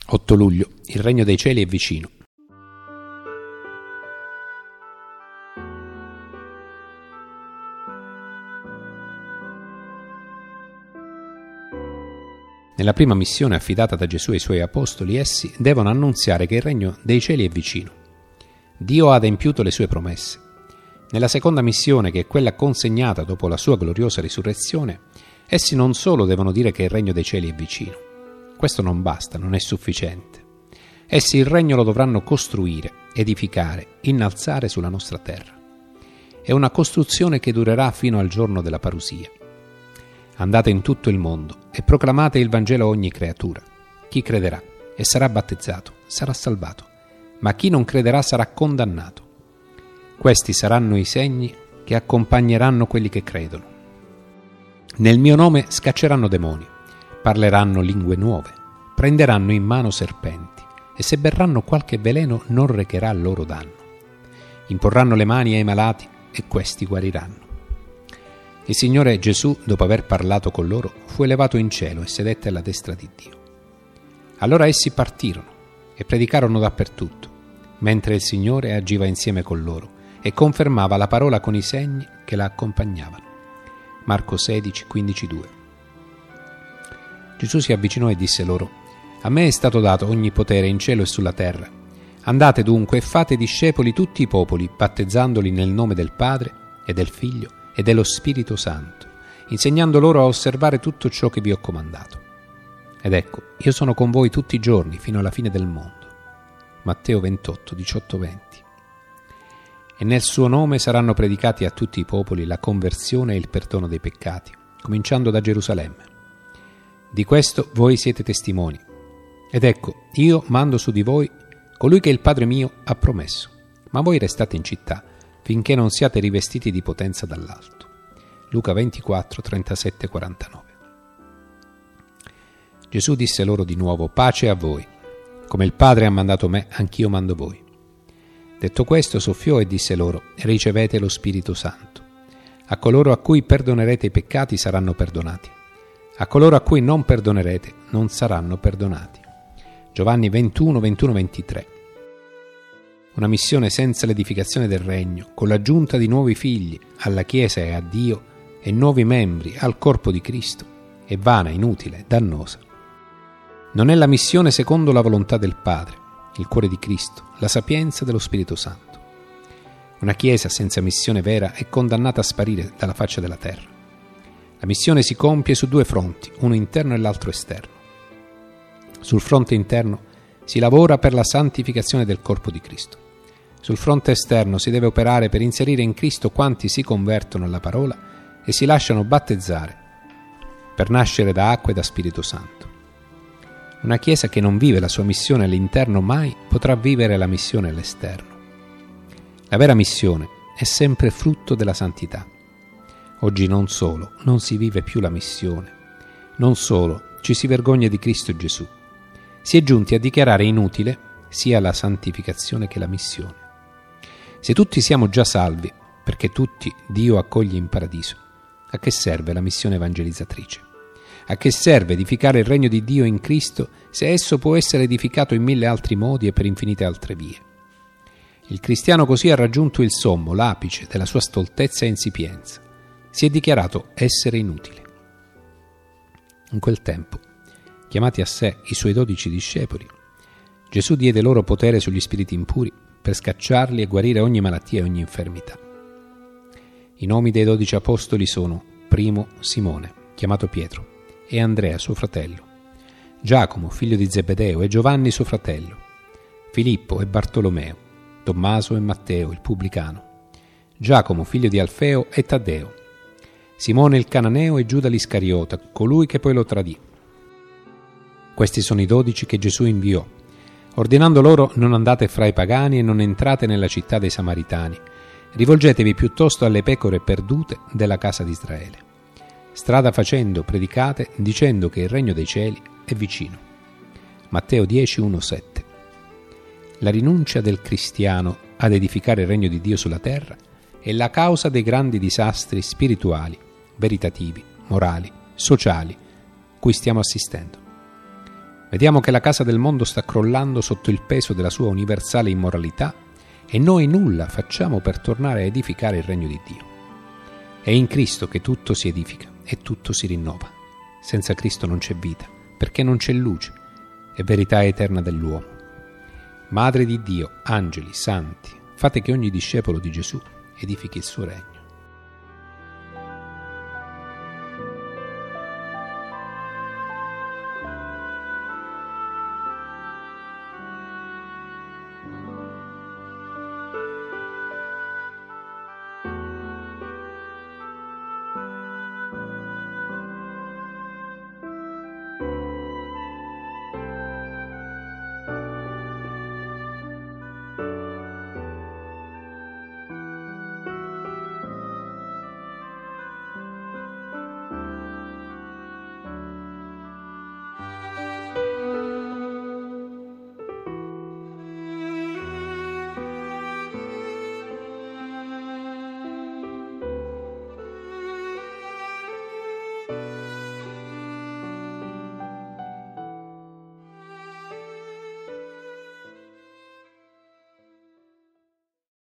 8 luglio. Il regno dei cieli è vicino. Nella prima missione affidata da Gesù ai suoi apostoli, essi devono annunziare che il regno dei cieli è vicino. Dio ha adempiuto le sue promesse. Nella seconda missione, che è quella consegnata dopo la sua gloriosa risurrezione, essi non solo devono dire che il regno dei cieli è vicino. Questo non basta, non è sufficiente. Essi il regno lo dovranno costruire, edificare, innalzare sulla nostra terra. È una costruzione che durerà fino al giorno della parusia. Andate in tutto il mondo e proclamate il Vangelo a ogni creatura. Chi crederà e sarà battezzato sarà salvato, ma chi non crederà sarà condannato. Questi saranno i segni che accompagneranno quelli che credono. Nel mio nome scacceranno demoni, parleranno lingue nuove, prenderanno in mano serpenti e se berranno qualche veleno non recherà loro danno. Imporranno le mani ai malati e questi guariranno. Il Signore Gesù, dopo aver parlato con loro, fu elevato in cielo e sedette alla destra di Dio. Allora essi partirono e predicarono dappertutto, mentre il Signore agiva insieme con loro e confermava la parola con i segni che la accompagnavano. Marco 16, 15-2. Gesù si avvicinò e disse loro: A me è stato dato ogni potere in cielo e sulla terra. Andate dunque e fate discepoli tutti i popoli, battezzandoli nel nome del Padre e del Figlio e dello Spirito Santo, insegnando loro a osservare tutto ciò che vi ho comandato. Ed ecco, io sono con voi tutti i giorni fino alla fine del mondo. Matteo 28, 18-20. E nel suo nome saranno predicati a tutti i popoli la conversione e il perdono dei peccati, cominciando da Gerusalemme. Di questo voi siete testimoni. Ed ecco, io mando su di voi colui che il Padre mio ha promesso, ma voi restate in città finché non siate rivestiti di potenza dall'alto. Luca 24, 37-49. Gesù disse loro di nuovo: Pace a voi. Come il Padre ha mandato me, anch'io mando voi. Detto questo, soffiò e disse loro: Ricevete lo Spirito Santo. A coloro a cui perdonerete i peccati saranno perdonati. A coloro a cui non perdonerete non saranno perdonati. Giovanni 21, 21-23. Una missione senza l'edificazione del regno, con l'aggiunta di nuovi figli alla Chiesa e a Dio e nuovi membri al corpo di Cristo, è vana, inutile, dannosa. Non è la missione secondo la volontà del Padre, il cuore di Cristo, la sapienza dello Spirito Santo. Una Chiesa senza missione vera è condannata a sparire dalla faccia della terra. La missione si compie su due fronti, uno interno e l'altro esterno. Sul fronte interno si lavora per la santificazione del corpo di Cristo. Sul fronte esterno si deve operare per inserire in Cristo quanti si convertono alla parola e si lasciano battezzare per nascere da acqua e da Spirito Santo. Una Chiesa che non vive la sua missione all'interno mai potrà vivere la missione all'esterno. La vera missione è sempre frutto della santità. Oggi non solo non si vive più la missione, non solo ci si vergogna di Cristo Gesù, si è giunti a dichiarare inutile sia la santificazione che la missione. Se tutti siamo già salvi, perché tutti Dio accoglie in paradiso, a che serve la missione evangelizzatrice? A che serve edificare il regno di Dio in Cristo se esso può essere edificato in 1000 altri modi e per infinite altre vie? Il cristiano così ha raggiunto il sommo, l'apice della sua stoltezza e insipienza. Si è dichiarato essere inutile. In quel tempo, chiamati a sé i suoi 12 discepoli, Gesù diede loro potere sugli spiriti impuri per scacciarli e guarire ogni malattia e ogni infermità. I nomi dei 12 apostoli sono: primo Simone, chiamato Pietro, e Andrea suo fratello, Giacomo figlio di Zebedeo e Giovanni suo fratello, Filippo e Bartolomeo, Tommaso e Matteo il pubblicano, Giacomo figlio di Alfeo e Taddeo, Simone il cananeo e Giuda l'Iscariota, colui che poi lo tradì. Questi sono i 12 che Gesù inviò, ordinando loro: non andate fra i pagani e non entrate nella città dei Samaritani, rivolgetevi piuttosto alle pecore perdute della casa di Israele. Strada facendo predicate, dicendo che il regno dei cieli è vicino. Matteo 10, 1-7. La rinuncia del cristiano ad edificare il regno di Dio sulla terra è la causa dei grandi disastri spirituali, veritativi, morali, sociali cui stiamo assistendo. Vediamo che la casa del mondo sta crollando sotto il peso della sua universale immoralità e noi nulla facciamo per tornare a edificare il regno di Dio. È in Cristo che tutto si edifica e tutto si rinnova. Senza Cristo non c'è vita, perché non c'è luce e verità eterna dell'uomo. Madre di Dio, angeli, santi, fate che ogni discepolo di Gesù edifichi il suo regno.